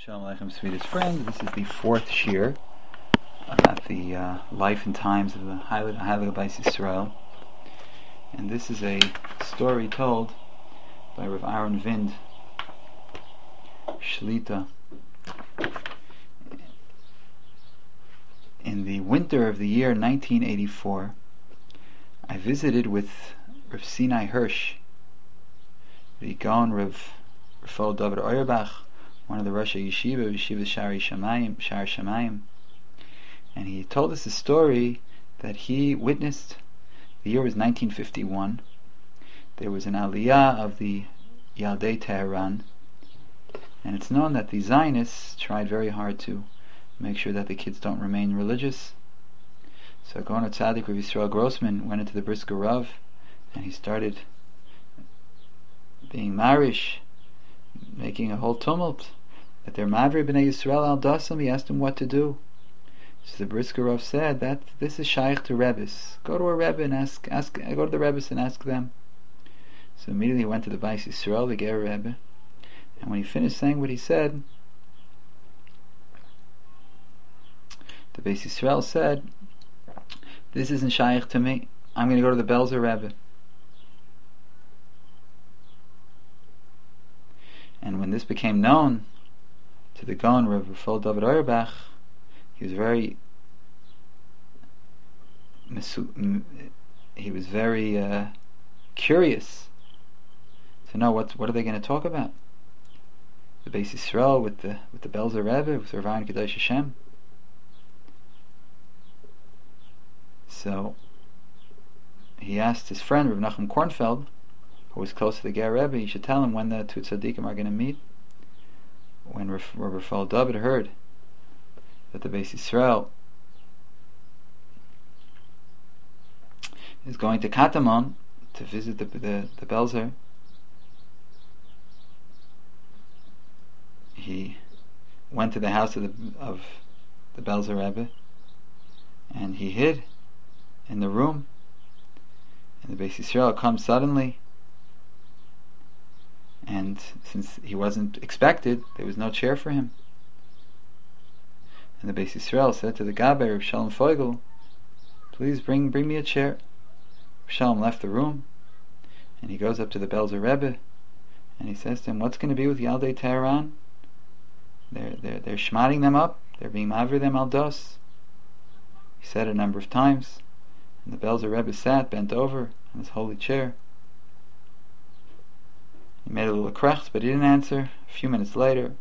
Shalom Aleichem, sweetest friends. This is the fourth shir about the life and times of the Heilige Beis Yisrael, and this is a story told by Rav Aaron Vind Shlita. In the winter of the year 1984, I visited with Rav Sinai Hirsch, the Gaon Rav Rafal David Auerbach, one of the Rosh Yeshiva Shari Shamayim, and he told us a story that he witnessed. The year was 1951. There was an aliyah of the Yaldei Tehran, and it's known that the Zionists tried very hard to make sure that the kids don't remain religious. So Gaon Tzaddik Rav Yisrael Grossman went into the Brisker Rav, and he started being marish, making a whole tumult that they're Mavri B'nai Yisrael al Dasam. He asked him what to do. So the Brisker Rav said that this is shaykh to Rebbes. Go to a Rebbe and ask. Go to the Rebbes and ask them. So immediately he went to the Beis Yisrael, the Ger Rebbe, and when he finished saying what he said, the Beis Yisrael said, "This isn't shaykh to me. I'm going to go to the Belzer Rebbe." And when this became known to the Gaon Rav Rafal David Auerbach, he was very curious to know what are they going to talk about. The Beis Yisrael with the Belzer Rebbe, with Rav Aaron Kadosh Hashem. So he asked his friend Rav Nachum Kornfeld, who was close to the Ger Rebbe, he should tell him when the two tzaddikim are going to meet. When Rav Rafal David heard that the Beis Yisrael is going to Katamon to visit the Belzer, he went to the house of the Belzer Rebbe, and he hid in the room. And the Beis Yisrael comes suddenly, and since he wasn't expected, there was no chair for him. And the Beis Yisrael said to the Gabbai, Rav Shalom Feigel, "Please bring me a chair." Rav Shalom left the room, and he goes up to the Belzer Rebbe, and he says to him, "What's going to be with Yaldei Tehran? They're shmatting them up. They're being mavir them al dos." He said it a number of times, and the Belzer Rebbe sat bent over on his holy chair. He made a little krecht, but he didn't answer. A few minutes later,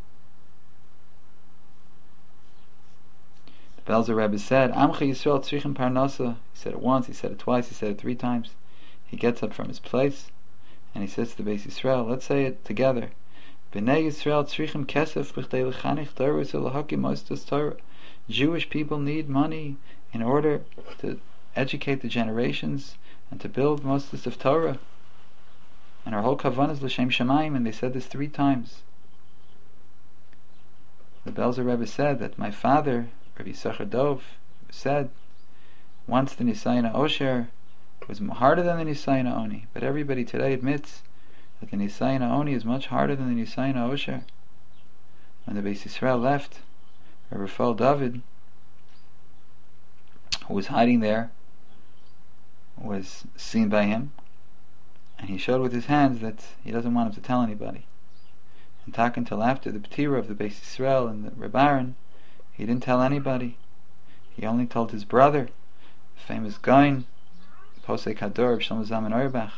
the Belzer Rebbe said, "Amcha Yisrael tzrichim parnasa." He said it once, he said it twice, he said it 3 times. He gets up from his place, and he says to the Beis Yisrael, let's say it together. B'nai Yisrael tzrichim kesef b'chtei lechanich Torah u'lehakim mosdos Torah. Jewish people need money in order to educate the generations and to build mosdos of Torah. And our whole kavanah is l'shem shamayim, and they said this 3 times. The Belzer Rebbe said that my father, Rav Yisachar Dov, said once the Nisayan Osher was harder than the Nisayan Oni, but everybody today admits that the Nisayan Oni is much harder than the Nisayan Osher. When the Beis Yisrael left, Rav Rafal David, who was hiding there, was seen by him, and he showed with his hands that he doesn't want him to tell anybody. And talk until after the P'tira of the Beis Yisrael and the Reb Aaron, he didn't tell anybody. He only told his brother, the famous Gaon, Posei Kador of Shlomo Zalman Auerbach.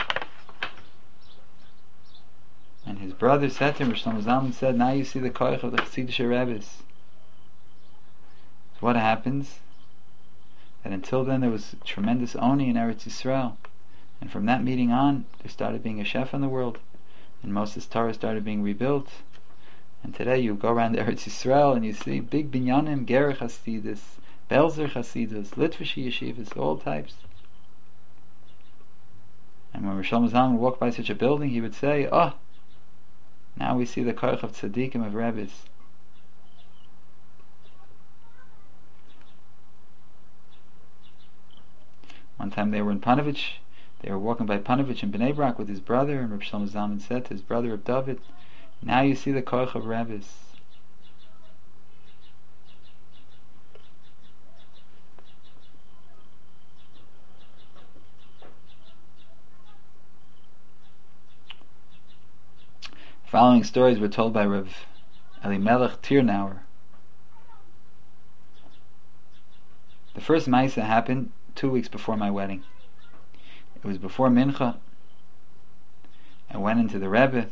And his brother said to him, Shlomo Zalman said, "Now you see the koich of the Chassidish Rebbes." So what happens? That until then there was tremendous oni in Eretz Yisrael. And from that meeting on, there started being a chef in the world, and Moses Torah started being rebuilt. And today you go around Eretz Yisrael and you see big binyanim, Ger Chasidus, Belzer Chasidus, Litvish Yeshivas, all types. And when Rosh Hashanah would walk by such a building, he would say, "Oh, now we see the koich of tzaddikim of Rebbes." One time they were in Panovich. They were walking by Panovich in Bnei Brak with his brother, and Reb Shlomo Zalman said to his brother Reb David, "Now you see the koich of Rebbes." following stories were told by Rav Elimelech Tirnauer. The first Maisa happened 2 weeks before my wedding. It was before Mincha. I went into the Rebbe,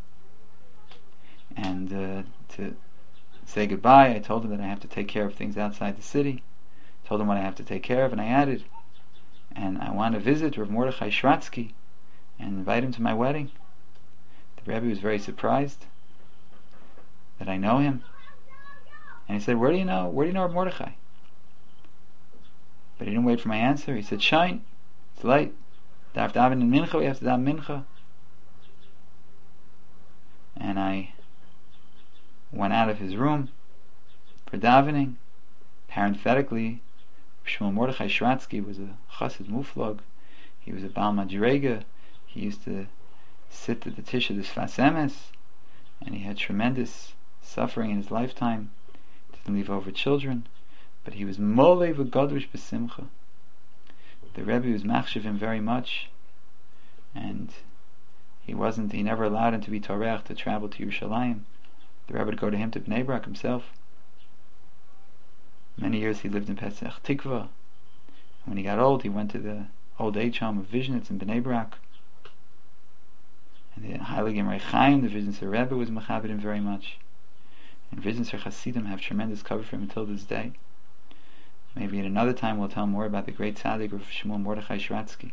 and to say goodbye, I told him that I have to take care of things outside the city. Told him what I have to take care of, and I added, and I want to visit Rav Mordechai Shratsky and invite him to my wedding. The Rebbe was very surprised that I know him, and he said, where do you know Rav Mordechai? But he didn't wait for my answer. He said, Shine, it's late. Darf daven in Mincha, we have to daven Mincha. And I went out of his room for davening. Parenthetically, Shmuel Mordechai Shratsky was a chassid muflog. He was a Baal Madrega. He used to sit at the Tish of the Sfas Emes, and he had tremendous suffering in his lifetime. Didn't leave over children, but he was molei v'gadush b'simcha. The Rebbe was machshav him very much, and he never allowed him to be torech, to travel to Yerushalayim. The Rebbe would go to him to Bnei Brak himself. Many years he lived in Petach Tikva. When he got old, he went to the old age home of Viznitz in Bnei Brak. And the Heilige Imrei Chaim, the Viznitzer Rebbe, was mechabed him very much. And Viznitzer Hasidim have tremendous cover for him until this day. Maybe at another time we'll tell more about the great tzaddik of Shmuel Mordechai Shratsky.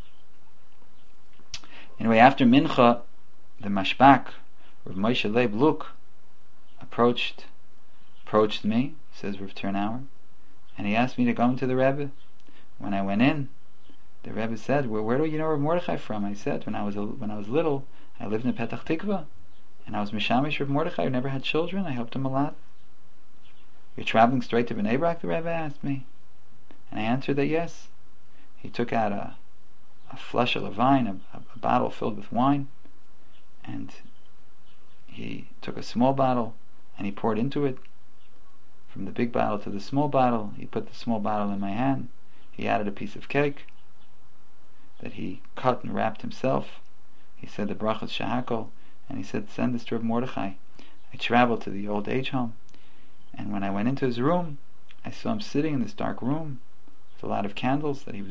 Anyway, after Mincha, the Mashbak, Rav Moshe Leib Luk, approached me, says Rav Turnauer, and he asked me to go into the Rebbe. When I went in, the Rebbe said, where do you know Rav Mordechai from? I said, when I was little, I lived in Petach Tikva, and I was Mishamish Rav Mordechai, who never had children. I helped him a lot. You're traveling straight to Bnei Brak, the Rebbe asked me. And I answered that yes. He took out a fleshel of wine, a bottle filled with wine, and he took a small bottle and he poured into it. From the big bottle to the small bottle, he put the small bottle in my hand. He added a piece of cake that he cut and wrapped himself. He said the brachas shahakol, and he said, send this to Rav Mordechai. I traveled to the old age home, and when I went into his room, I saw him sitting in this dark room with a lot of candles that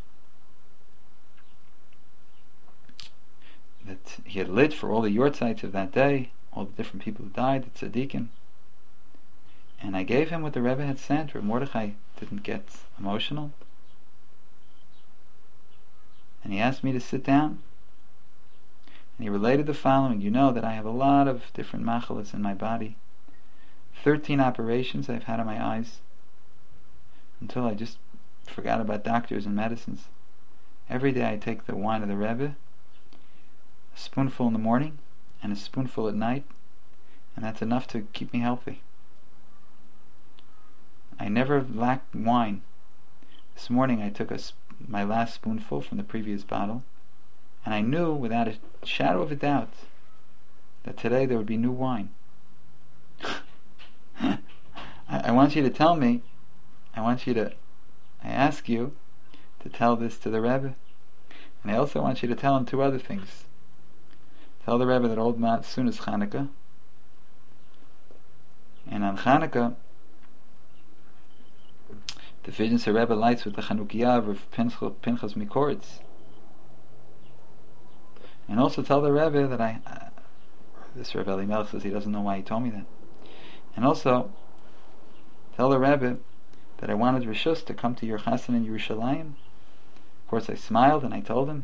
he had lit for all the yortzites of that day, all the different people who died, the tzaddikim. And I gave him what the Rebbe had sent. Rav Mordechai didn't get emotional. And he asked me to sit down. And he related the following. You know that I have a lot of different machalas in my body. 13 operations I've had on my eyes, until I just forgot about doctors and medicines. Every day I take the wine of the Rebbe, a spoonful in the morning and a spoonful at night, and that's enough to keep me healthy. I never lack wine. This morning I took my last spoonful from the previous bottle, and I knew without a shadow of a doubt that today there would be new wine. I want you to tell me, I ask you to tell this to the Rebbe, and I also want you to tell him 2 other things. Tell the Rebbe that old Mat soon is Chanukah, and on Chanukah the Viznitzer Rebbe lights with the Chanukiah of Pinchas Mikoritz. And also tell the Rebbe that this Rebbe Elimelech says he doesn't know why he told me that. And also tell the Rebbe that I wanted Rishus to come to your Chassan in Yerushalayim. Of course I smiled and I told him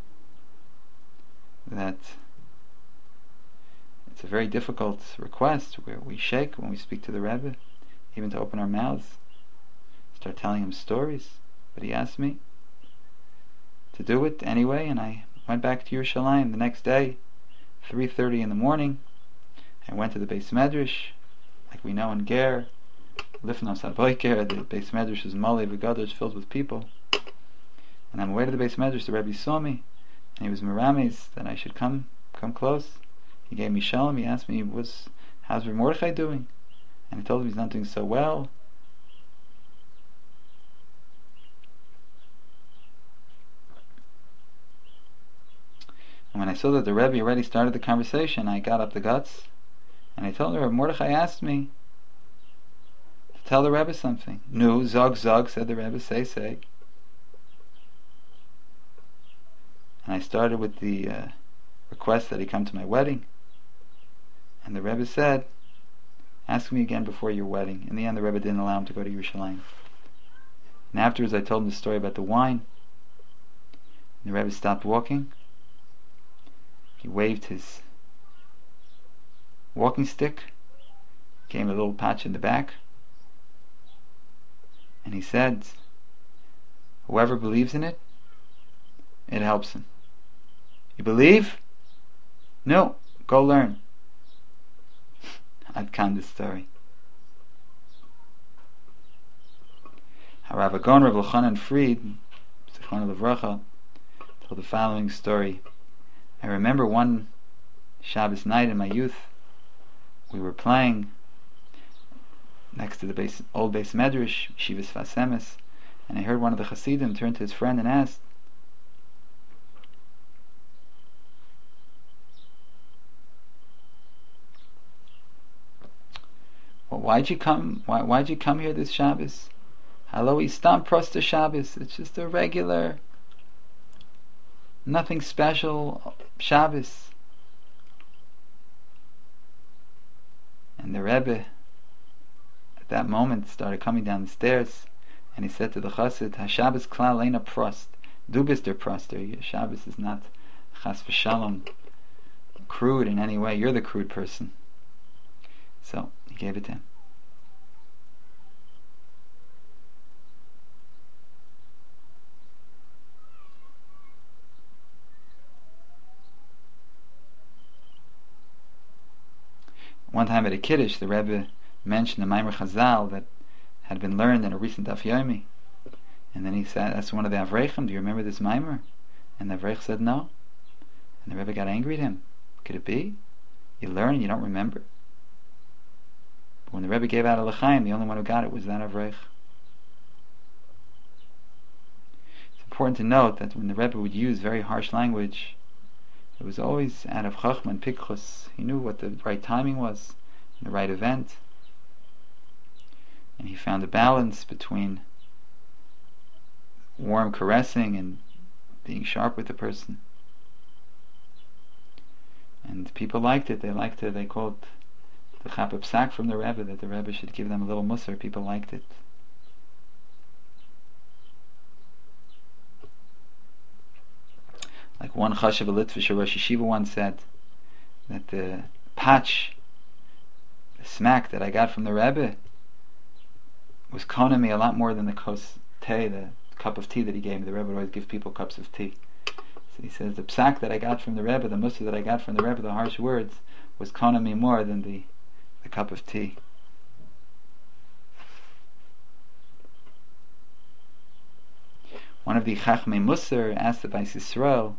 that it's a very difficult request where we shake when we speak to the Rebbe, even to open our mouths, start telling him stories. But he asked me to do it anyway, and I went back to Yerushalayim the next day, 3:30 in the morning. I went to the Beis Medrash, like we know in Ger, Lifnos HaBoiker, the Beis Medrash is Malei V'Gadosh, filled with people. And on the way to the Beis Medrash, the Rebbe saw me, and he was merames that I should come close. He gave me shalom. He asked me, how's Rav Mordechai doing? And I told him he's not doing so well. And when I saw that the Rebbe already started the conversation, I got up the guts, and I told her, Mordechai asked me to tell the Rebbe something. Nu, zog, zog, said the Rebbe, say. And I started with the request that he come to my wedding. And the Rebbe said, ask me again before your wedding. In the end, the Rebbe didn't allow him to go to Yerushalayim. And afterwards, I told him the story about the wine. And the Rebbe stopped walking. He waved his walking stick, came a little patch in the back, and he said, whoever believes in it, it helps him. You believe? No, go learn. I'd kind of story. Rav Agon Rav Elchanan Fried, Zichrono Livracha, told the following story. I remember one Shabbos night in my youth, we were playing next to the old Beis Medrash, Yeshivas Sfas Emes, and I heard one of the Hasidim turn to his friend and asked, well, why'd you come here this Shabbos? Hello, Istam Prosta Shabbos. It's just a regular, nothing special Shabbos. And the Rebbe at that moment started coming down the stairs, and he said to the Chassid, HaShabbos klal eina prost. Du bist der Proster. Your Shabbos is not chas v'shalom crude in any way. You're the crude person. So he gave it to him. One time at a Kiddush, the Rebbe mentioned a Maimer Chazal that had been learned in a recent Daf Yomi. And then he said, that's one of the Avrechim, do you remember this Maimer? And the Avrech said no. And the Rebbe got angry at him. Could it be? You learn and you don't remember? But when the Rebbe gave out a L'chaim, the only one who got it was that Avrech. It's important to note that when the Rebbe would use very harsh language, it was always out of Chachma and Pikchus. He knew what the right timing was, the right event, and he found a balance between warm caressing and being sharp with the person. And people liked it. They called the Chapa Psak from the Rebbe, that the Rebbe should give them a little musar. People liked it. Like one Chashav Litvish Rosh Yeshiva once said that the patch, the smack that I got from the Rebbe was koning me a lot more than the kos tea, the cup of tea that he gave me. The Rebbe would always give people cups of tea. So he says the psak that I got from the Rebbe, the mussar that I got from the Rebbe, the harsh words, was koning me more than the cup of tea. One of the Chachmei Musar asked the Bais Yisrael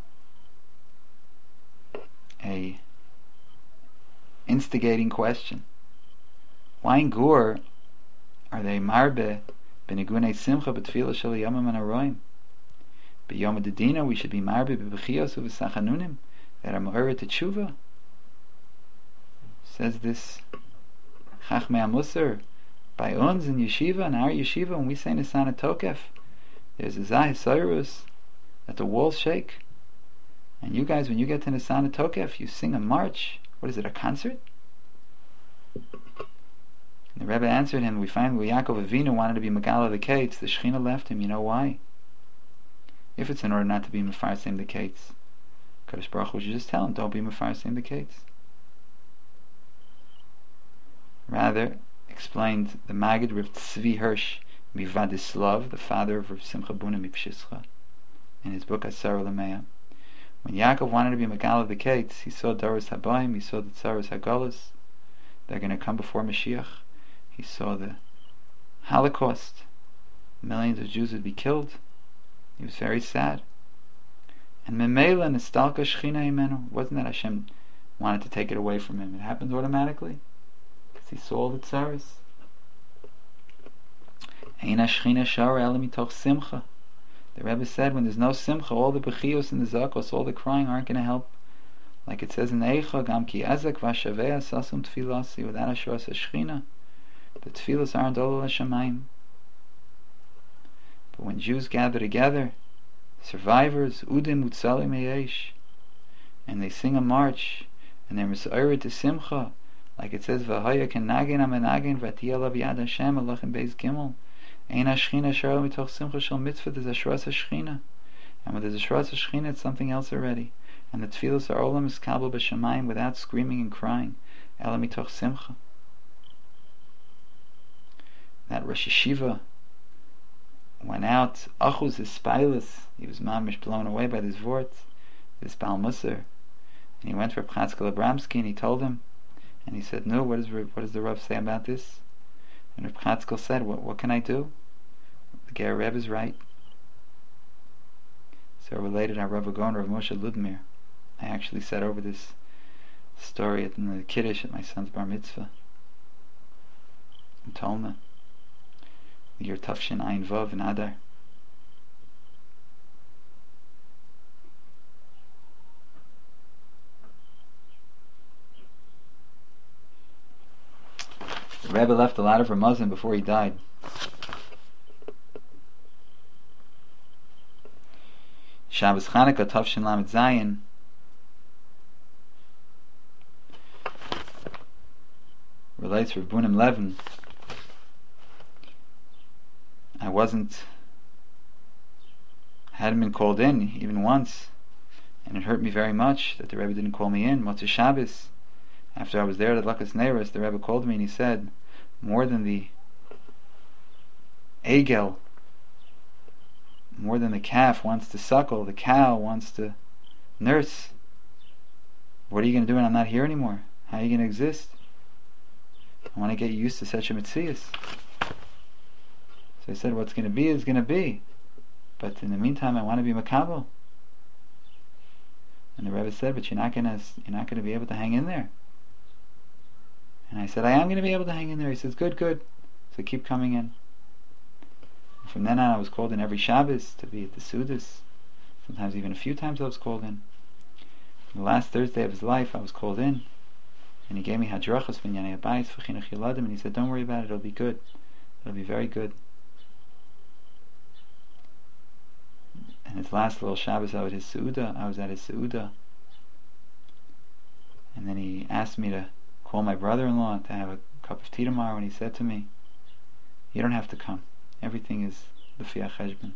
a instigating question. Why in Gur are they marbe benigunei simcha b'tfilah shel yomim and aroim? B'yom dedina we should be marbe b'bechiyos u'v'sachanunim that are ma'oret teshuva. Says this Chachmei Musar by uns in yeshiva, in our yeshiva, when we say Nisana Tokef, there's a Zahis that the walls shake. And you guys, when you get to Nisana Tokef, you sing a march. What is it, a concert? And the Rebbe answered him, we find when Yaakov Avinu wanted to be Megala the Kates, the Shechina left him. You know why? If it's in order not to be Mefarsim the Kates, Kadosh Baruch Hu should just tell him, don't be Mefarsim the Kates. Rather, explained the Maggid Rav Tzvi Hirsch Mivadislav, the father of Rav Simcha Buna Mipshischa, in his book Asar Lameya. When Yaakov wanted to be Megal of the Kates, he saw Doros Habayim, he saw the Tzaros Hagolas, they're going to come before Mashiach. He saw the Holocaust, millions of Jews would be killed. He was very sad. And Memela Nistalka Shechina Imenu, wasn't that Hashem wanted to take it away from him? It happened automatically, because he saw all the Tzaros. Eina Shechina Shara Ela Mitoch Simcha. The Rebbe said, when there's no simcha, all the bechiyos and the zakos, all the crying aren't going to help Like it says in the Eicha, Gam ki ezek vashavea sasum tfilasi, without Hashras HaShechina, the tefillas aren't olol hashamayim. But when Jews gather together, survivors, udim utzalim hayesh, and they sing a march, and they're misayred to simcha, like it says, V'haya ken nagin amenagin v'atiyah lav yad Hashem alachem beis gimel, ein hashchina shara mitoch simcha shel mitzvah, there's Hashras HaShechina. And when there's Hashras HaShechina, it's something else already. And the tefillas are olam is kabel b'shamayim, without screaming and crying, ela mitoch simcha. That Rosh Yeshiva went out, Achuz his spilus, he was mamish blown away by this vort, this Baal Musar, and he went for Chatzkel Abramsky and he told him, and he said, no, what does the Rav say about this? And Rav Chatzkel said, what can I do? The Ger Rebbe is right. So related our Rav Agon, Rav Moshe Ludmir, I actually said over this story in the Kiddush at my son's bar mitzvah in Tolna, the year Tafshin Ayin Vav in Adar. The Rebbe left a lot of Ramazan before he died. Shabbos Chanukah Tafshin Lamed Zayin, relates for Bunim Levin. I hadn't been called in even once, and it hurt me very much that the Rebbe didn't call me in. Motzei Shabbos, after I was there at Lakas Neiros, the Rebbe called me and he said, more than the Egel, more than the calf wants to suckle, the cow wants to nurse. What are you going to do when I'm not here anymore? How are you going to exist? I want to get used to such a mitzias. So I said, what's going to be is going to be. But in the meantime, I want to be makabel. And the Rebbe said, but you're not going to be able to hang in there. And I said, I am going to be able to hang in there. He says, good. So keep coming in. And from then on, I was called in every Shabbos to be at the Sudas. Sometimes even a few times I was called in. The last Thursday of his life, I was called in. And he gave me hadrachos v'inyanei habayis v'chinuch yiladim, and he said, don't worry about it, it'll be good. It'll be very good. And his last little Shabbos, I was at his Seudah. And then he asked me to call my brother-in-law to have a cup of tea tomorrow, and he said to me, you don't have to come. Everything is l'fi hacheshbon.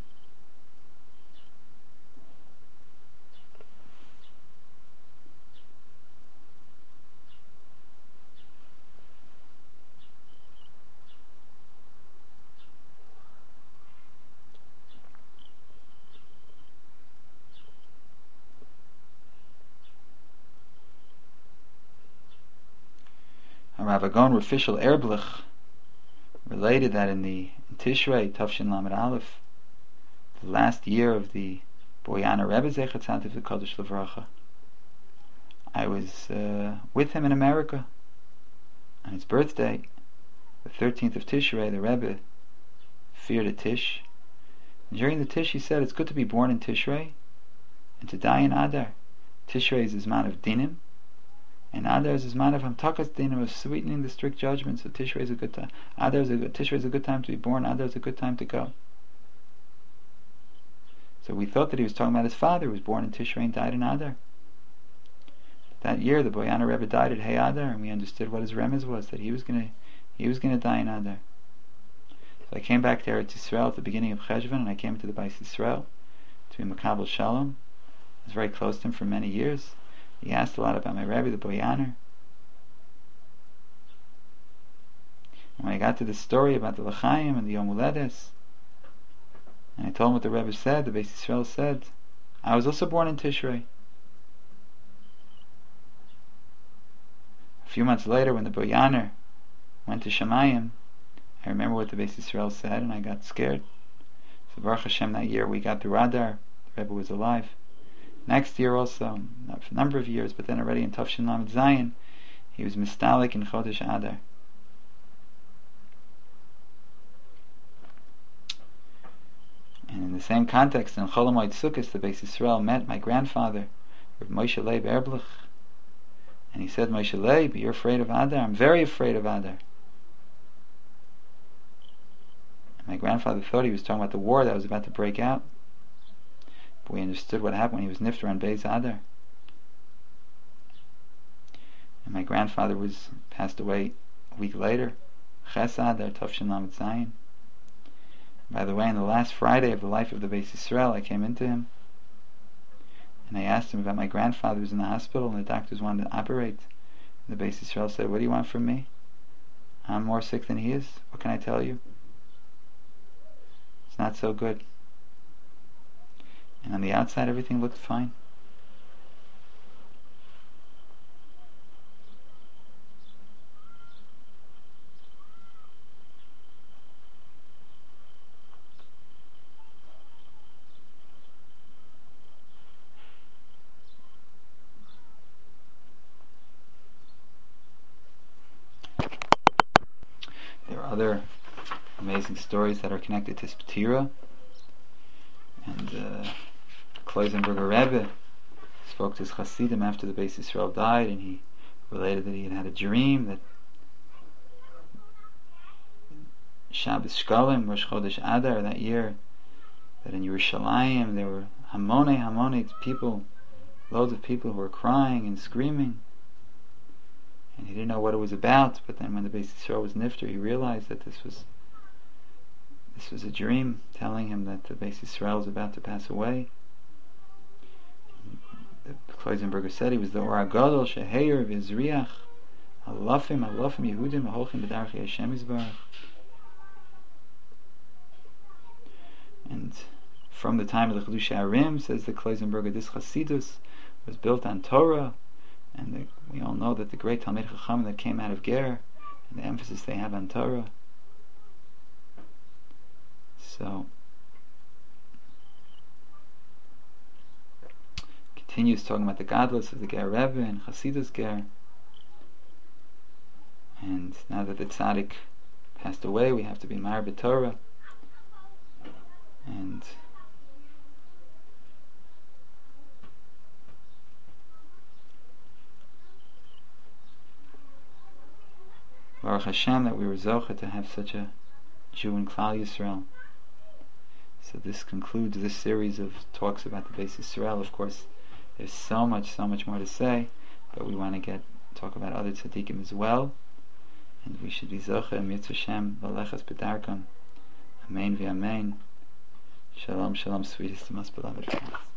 Rav Agon Rav Fishel Erblich related that in Tishrei Tafshin Lamed Aleph, the last year of the Boyana Rebbe Zecher Tzaddik V'Kodesh Levracha, I was with him in America on his birthday, the 13th of Tishrei. The Rebbe feared a Tish, and during the Tish he said it's good to be born in Tishrei and to die in Adar. Tishrei is his man of dinim, and Adar is his man of hamtakas dinim, of sweetening the strict judgment. So Tishrei is a good time. Tishrei is a good time to be born. Adar is a good time to go. So we thought that he was talking about his father, who was born in Tishrei and died in Adar. That year, the Boyana Rebbe died at Hey Adar, and we understood what his remez was, that he was going to die in Adar. So I came back to Eretz Yisrael at the beginning of Cheshvan, and I came to the Bais Yisrael to be Makabel Shalom. I was very close to him for many years. He asked a lot about my Rebbe, the Boyaner. And when I got to the story about the L'chaim and the Yom Uledes, and I told him what the Rebbe said, the Beis Yisrael said, I was also born in Tishrei. A few months later, when the Boyaner went to Shemayim, I remember what the Beis Yisrael said, and I got scared. So Baruch Hashem, that year we got through Adar, the Rebbe was alive. Next year also, not for a number of years, but then already in Tafshin Lamed Zayin, he was mistalik in Chodesh Adar. And in the same context, in Chol Hamoed Sukkos, the Beis Yisrael met my grandfather, Rav Moshe Leib Erblich, And he said, Moshe Leib, you're afraid of Adar? I'm very afraid of Adar. And my grandfather thought he was talking about the war that was about to break out. But we understood what happened when he was nifter on Beis Adar. And my grandfather passed away a week later. Ches Adar, Tafshin Lamed Zayin. By the way, on the last Friday of the life of the Beis Yisrael, I came into him and I asked him about my grandfather who was in the hospital and the doctors wanted to operate. And the Beis Yisrael said, what do you want from me? I'm more sick than he is. What can I tell you? It's not so good. And on the outside everything looked fine. There are other amazing stories that are connected to Spatira. And Kloisenberger Rebbe spoke to his Hasidim after the Beis Yisrael died, and he related that he had a dream that Shabbos Shkalim, Rosh Chodesh Adar, that year, that in Yerushalayim there were hamone people, loads of people who were crying and screaming. And he didn't know what it was about, but then when the Beis Yisrael was nifter, he realized that this was a dream telling him that the Beis Yisrael was about to pass away. The Kloisenberger said he was the Or HaGadol Sheheir V'Zriach Alafim Yehudim Aholchim B'Darchei Hashem Yisbarach. And from the time of the Chiddushei HaRim, says the Kloisenberger, this Chasidus was built on Torah. And we all know that the great Talmid Chacham that came out of Ger, and the emphasis they have on Torah. So, continues talking about the godless of the Ger Rebbe and Chasidus Ger. And now that the tzaddik passed away, we have to be Mar B'Torah. And Baruch Hashem that we were zocheh to have such a Jew in Klal Yisrael. So this concludes this series of talks about the Beis Yisrael. Of course, there's so much more to say, but we want to talk about other tzaddikim as well, and we should be zocheh mitzvah Hashem v'lechas b'darkam. Amen v'amen. Shalom, shalom, sweetest and most beloved friends.